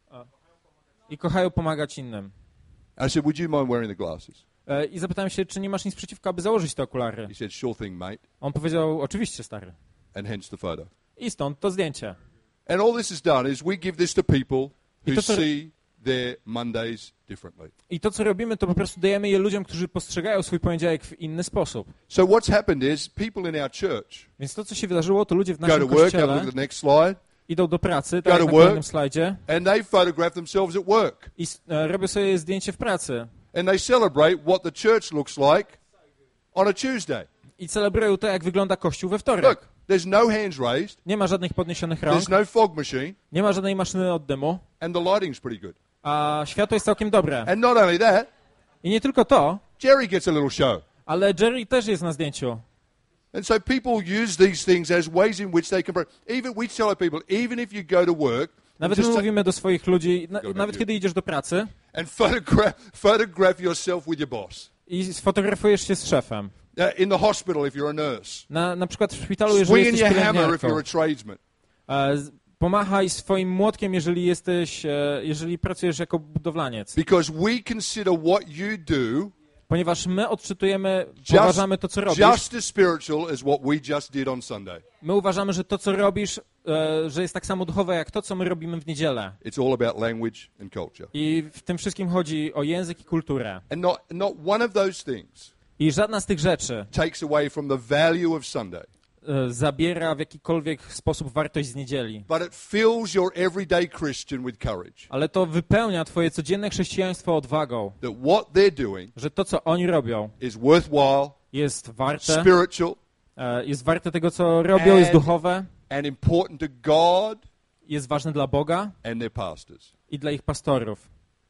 i kochają pomagać innym. I said, would you mind wearing the glasses? E, I zapytałem się, czy nie masz nic przeciwko, aby założyć te okulary. He said, sure thing, mate. On powiedział, oczywiście, stary. And hence the photo. I stąd to zdjęcie. And all this is done is we give this to people I who to, co- see their Mondays differently. I to, co robimy, to po prostu dajemy je ludziom, którzy postrzegają swój poniedziałek w inny sposób. So what's happened is people in our church Więc to, co się wydarzyło, to ludzie w go to naszym work, have a kościele look at the next slide, idą do pracy, Go tak to jak na work. kolejnym slajdzie, and they photograph themselves at work. i s- e, robią sobie zdjęcie w pracy. And they celebrate what the church looks like on a Tuesday. I celebrują to, jak wygląda kościół we Look, wtorek. there's no hands raised, Nie ma żadnych podniesionych rąk, there's no fog machine, nie ma żadnej maszyny od dymu, and the lighting's pretty good. a światło jest całkiem dobre. And not only that, I nie tylko to, Jerry gets a little show. ale Jerry też jest na zdjęciu. And so people use these things as ways in which they can... Even we tell people, even if you go to work, Nawet just my ta- mówimy do swoich ludzi, na, Go back nawet you. kiedy idziesz do pracy and photograph, photograph yourself with your boss. i sfotografujesz się z szefem. Uh, in the hospital if you're a nurse. Na, na przykład w szpitalu, jeżeli Swing jesteś your hammer if pielęgniarką. you're a tradesman. E, z- Pomachaj swoim młotkiem, jeżeli jesteś, e, jeżeli pracujesz jako budowlaniec. Because we consider what you do Ponieważ my odczytujemy, just, uważamy to, co robisz. just as spiritual as what we just did on Sunday. My uważamy, że to, co robisz, e, że jest tak samo duchowe, jak to, co my robimy w niedzielę. It's all about language and culture. I w tym wszystkim chodzi o język i kulturę. And not, not one of those things I żadna z tych rzeczy takes away from the value of Sunday. e, zabiera w jakikolwiek sposób wartość z niedzieli. But it fills your everyday Christian with courage. Ale to wypełnia twoje codzienne chrześcijaństwo odwagą, That what they're doing że to, co oni robią, is worthwhile, jest warte, spiritual, e, jest warte tego, co robią, jest And- duchowe, and important to God jest ważne dla Boga and their pastors. i dla ich pastorów.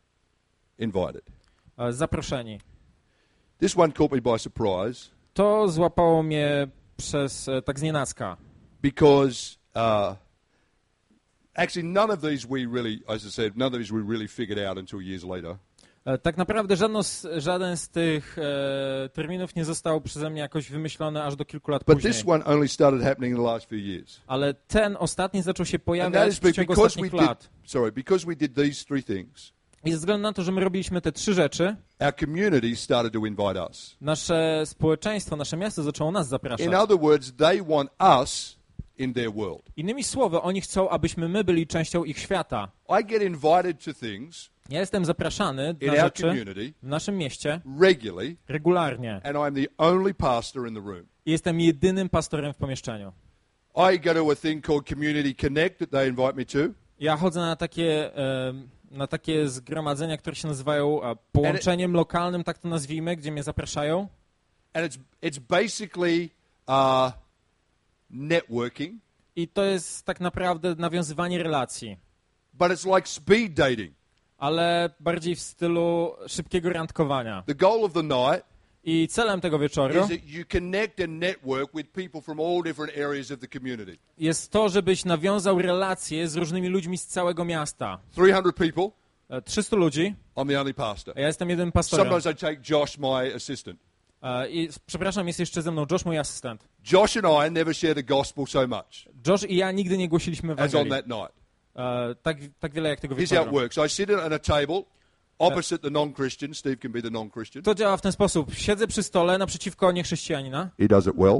Invited. E, Zaproszeni. This one caught me by surprise To złapało mnie przez e, tak znienacka, because uh, actually none of these we really, as I said, none of these we really figured out until years later. E, Tak naprawdę żadno z, żaden z tych e, terminów nie został przeze mnie jakoś wymyślony aż do kilku lat But później. this one only started happening in the last few years. Ale ten ostatni zaczął się And that pojawiać is w ciągu because we ostatnich did, lat. sorry, because we did these three things, I ze względu na to, że my robiliśmy te trzy rzeczy, our community started to invite us. nasze społeczeństwo, nasze miasto zaczęło nas zapraszać. In other words, they want us in their world. Innymi słowy, oni chcą, abyśmy my byli częścią ich świata. I get invited to things Ja jestem zapraszany in na our rzeczy community w naszym mieście regularly, regularnie. and I'm the only pastor in the room. I jestem jedynym pastorem w pomieszczeniu. I go to a thing called Community Connect that they invite me to. Ja chodzę na takie, e, na takie zgromadzenia, które się nazywają e, połączeniem lokalnym, tak to nazwijmy, gdzie mnie zapraszają. And it's it's basically uh, networking, I to jest tak naprawdę nawiązywanie relacji, but it's like speed dating. ale bardziej w stylu szybkiego randkowania. The goal of the night I celem tego wieczoru is that you connect and network with people from all different areas of the community. jest to, żebyś nawiązał relacje z różnymi ludźmi z całego miasta. three hundred people, E, trzystu ludzi, I'm the only pastor. a ja jestem jednym pastorem. Sometimes I take Josh, my assistant. E, I przepraszam, jest jeszcze ze mną Josh, mój asystent. Josh and I never share the gospel so much Josh i ja nigdy nie głosiliśmy as on Ewangelii. that night. E, tak, tak wiele jak tego Here's how it wieczoru. works. I sit at a table opposite the non-Christian. Steve can be the non-Christian. To działa w ten sposób. Siedzę przy stole naprzeciwko niechrześcijanina He does it well.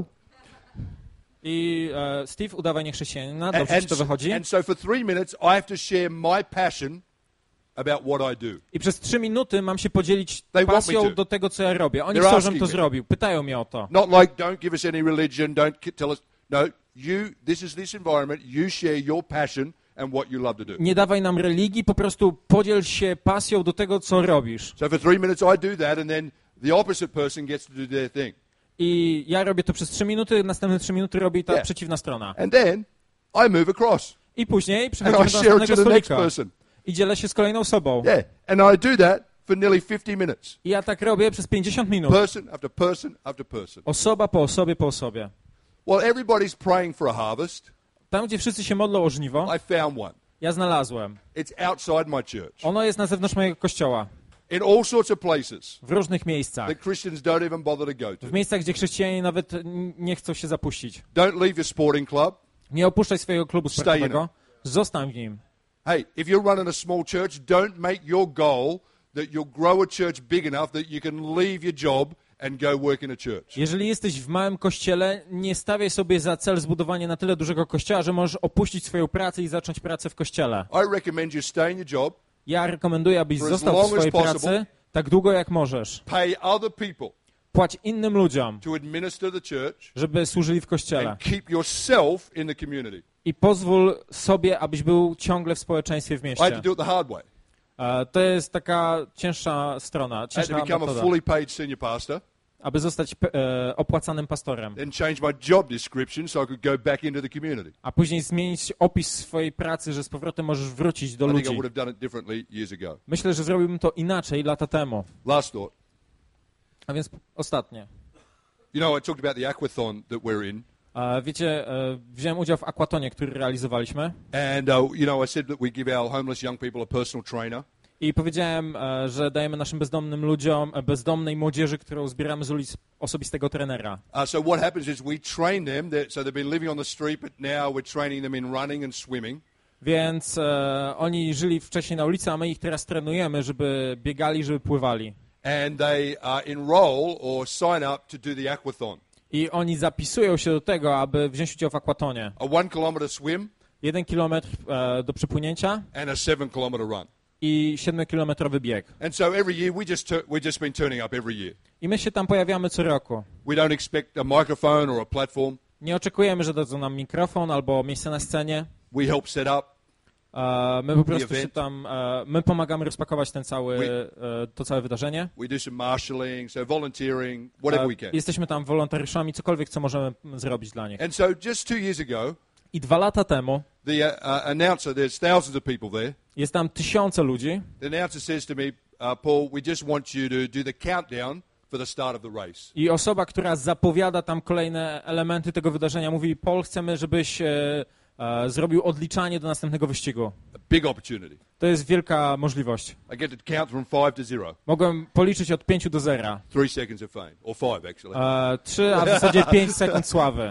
i e, Steve udawaj niechrześcijanina, And, dobrze ci and, to wychodzi. and so for three minutes, I have to share my passion about what I do. I przez trzy minuty mam się podzielić They want me pasją to. do tego, co ja robię. Oni They're chcą, żebym asking to me. zrobił. Pytają mnie o to. Not like, don't give us any religion, don't ki- tell us. No, you, this is this environment. You share your passion and what you love to do. Nie dawaj nam religii, po prostu podziel się pasją do tego, co robisz. So for three minutes, I do that, and then the opposite person gets to do their thing. I ja robię to przez trzy minuty, następne trzy minuty robi ta Yeah. przeciwna strona. And then I move across I później and przechodzimy I do share it to następnego the next stolika person. i dzielę się z kolejną osobą. Yeah, and I do that for nearly fifty minutes. I ja tak robię przez pięćdziesiąt minut. Person after person after person. Osoba po osobie po osobie. Well, everybody's praying for a harvest. Tam, gdzie wszyscy się modlą o żniwo, I found one. ja znalazłem. It's outside my church. Ono jest na zewnątrz mojego kościoła. In all sorts of places W różnych miejscach. that Christians don't even bother to go to. W miejscach, gdzie chrześcijanie nawet n- nie chcą się zapuścić. Don't leave your sporting club. Nie opuszczaj swojego klubu Stay sportowego. Zostań w nim. Hey, if you're running a small church, don't make your goal that you'll grow a church big enough that you can leave your job and go work in a church. Jeżeli jesteś w małym kościele, nie stawiaj sobie za cel zbudowanie na tyle dużego kościoła, że możesz opuścić swoją pracę i zacząć pracę w kościele. I recommend you stay in your job, Ja rekomenduję, abyś For as został long w swojej as possible. pracy tak długo jak możesz. pay other people Płać innym ludziom, to administer the church, żeby służyli w kościele. and keep yourself in the community. I pozwól sobie, abyś był ciągle w społeczeństwie w I had to mieście. do it the hard way. E, To jest taka cięższa strona, I had to ciężka become a metoda, fully paid senior pastor, aby zostać pe- e, opłacanym pastorem. then change my job description so I could go back into the community. A później zmienić opis swojej pracy, że z powrotem możesz wrócić do I think I ludzi. would have done it differently years ago. Myślę, że zrobiłbym to inaczej lata temu. Last thought. A więc ostatnie. You know, I talked about the aquathon that we're in. E, Wiecie, e, wziąłem udział w aquatonie, który realizowaliśmy And, uh, you know, I said that we give our homeless young people a personal trainer. i powiedziałem, e, że dajemy naszym bezdomnym ludziom, e, bezdomnej młodzieży, którą zbieramy z ulic, osobistego trenera. Uh, so what happens is we train them. That, so they've been living on the street, but now we're training them in running and swimming. Więc e, oni żyli wcześniej na ulicy, a my ich teraz trenujemy, żeby biegali, żeby pływali. And they uh, enroll or sign up to do the aquathon. I oni zapisują się do tego, aby wziąć udział w aquatonie. A one kilometer swim Jeden kilometr e, do przepłynięcia and a seven kilometer run. i siedmiokilometrowy bieg. And so every year we just tur- we've just been turning up every year. I my się tam pojawiamy co roku. We don't expect a microphone or a platform. Nie oczekujemy, że dadzą nam mikrofon albo miejsce na scenie. We help set up. E, my po prostu się event. tam, e, my pomagamy rozpakować ten cały, We- e, to całe wydarzenie. We do some marshalling, so volunteering, whatever E, we can. jesteśmy tam wolontariuszami, cokolwiek, co możemy m, zrobić dla nich. And so just two years ago, I dwa lata temu the uh, uh, announcer, there's thousands of people there. jest tam tysiące ludzi. The announcer says to me, uh, Paul, we just want you to do the countdown for the start of the race. I osoba, która zapowiada tam kolejne elementy tego wydarzenia, mówi: Paul, chcemy, żebyś e, e, zrobił odliczanie do następnego wyścigu. A big opportunity. To jest wielka możliwość. I get to count from five to zero. Mogłem policzyć od pięciu do zera. Three seconds of fame, or five actually. E, trzy, a w zasadzie pięć sekund sławy.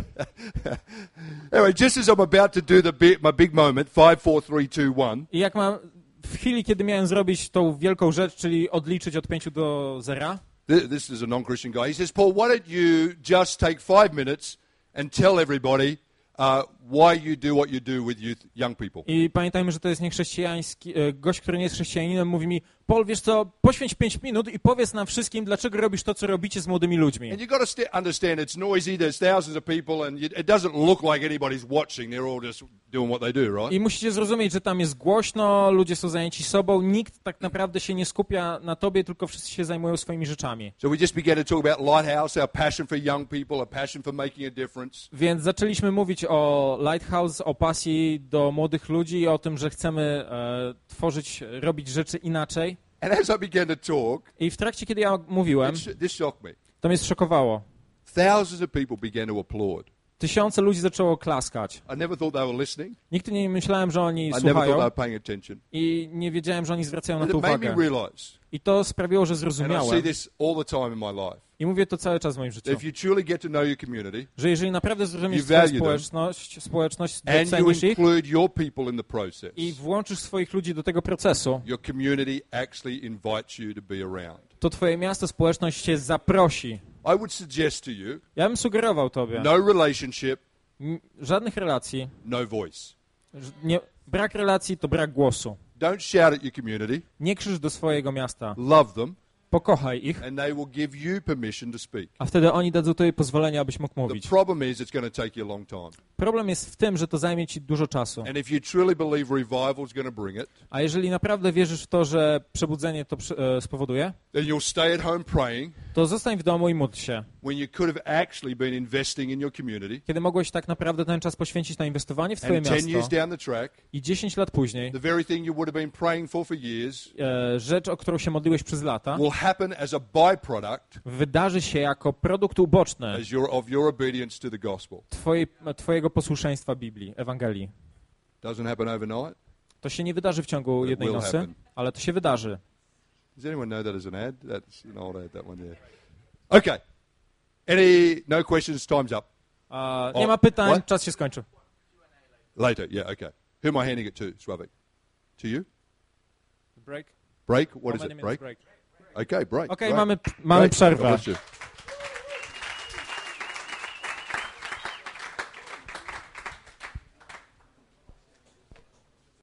Anyway, just as I'm about to do the big, my big moment, five, four, three, two, one. I jak mam, w chwili, kiedy miałem zrobić tą wielką rzecz, czyli odliczyć od pięciu do zera, This is a non-Christian guy. He says, Paul, why don't you just take five minutes and tell everybody uh, why you do what you do with youth, young people. I pamiętajmy, że to jest niechrześcijański, e, gość, który nie jest chrześcijaninem, mówi mi, Paul, wiesz co, poświęć pięć minut i powiedz nam wszystkim, dlaczego robisz to, co robicie z młodymi ludźmi. And you've got to st- understand it's noisy, there's thousands of people and it doesn't look like anybody's watching, they're all just doing what they do, right? I musicie zrozumieć, że tam jest głośno, ludzie są zajęci sobą, nikt tak naprawdę się nie skupia na tobie, tylko wszyscy się zajmują swoimi rzeczami. So we just began to talk about Lighthouse, our passion for young people, our passion for making a difference. Więc zaczęliśmy mówić o Lighthouse, o pasji do młodych ludzi i o tym, że chcemy e, tworzyć, robić rzeczy inaczej. And as I began to talk, I w trakcie, kiedy ja mówiłem, it sh- this shocked me. to mnie zszokowało. Thousands of people began to applaud. Tysiące ludzi zaczęło klaskać. I never thought they were listening. Nigdy nie myślałem, że oni I never thought they słuchają were paying attention. i nie wiedziałem, że oni zwracają na And to it made me uwagę. realize, I to sprawiło, że and I see zrozumiałem. this all the time in my life, I mówię to cały czas w moim życiu. that if you truly get to know your community Że jeżeli naprawdę zrozumiesz You swoją value them. społeczność, społeczność and you docenisz ich include your people in the process, i włączysz swoich ludzi do tego procesu, your community actually invites you to be around. to twoje miasto, społeczność cię zaprosi. I would suggest to you, Ja bym sugerował tobie, no relationship, m- żadnych relacji, no voice. ż- nie, brak relacji to brak głosu. Don't shout at your community, Nie krzyż do swojego miasta, love them, pokochaj ich, and they will give you permission to speak. a wtedy oni dadzą tobie pozwolenie, abyś mógł The mówić. problem is it's going to take you a long time. Problem jest w tym, że to zajmie ci dużo czasu. And if you truly believe revival is going to bring it, A jeżeli naprawdę wierzysz w to, że przebudzenie to przy- e, spowoduje, then you'll stay at home praying to zostań w domu i módl się. when you could have actually been investing in your community. Kiedy mogłeś tak naprawdę ten czas poświęcić na inwestowanie w twoje And ten years miasto down the track, i dziesięć lat później, the very thing you would have been praying for for years e, rzecz, o którą się modliłeś przez lata, will happen as a byproduct wydarzy się jako produkt uboczny as your, of your obedience to the gospel. twojej, twojego posłuszeństwa Biblii, Ewangelii. Doesn't happen overnight. To się nie wydarzy w ciągu But it jednej will nocy, happen. ale to się wydarzy. Does anyone know that as an ad? That's an old ad, that one there. Okay. Any, no questions, time's up. A, O, nie ma pytań, what? czas się skończył. Later, yeah, okay. Who am I handing it to, Sławek? To you? Break? Break? What is it? Break? Okay, break. Okej, Great. mamy, mamy Great. przerwę. God bless you.